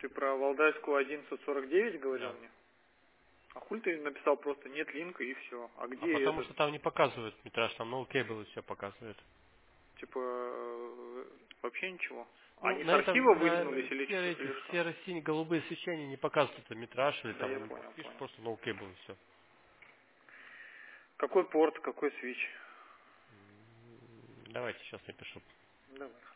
Ты про Валдайскую 1149 говорил Да. мне? А хуй ты написал просто нет линка и все. А А где потому этот, что там не показывает метраж, там no cable и все показывает. типа, вообще ничего? Ну, Они с на архива этом, на выдвинулись или что? серо-синие-голубые свечения не показывают это метраж или Да, я там, понял, видишь, понял. просто no cable и все. Какой порт, какой свич? Давайте сейчас напишу. Давай.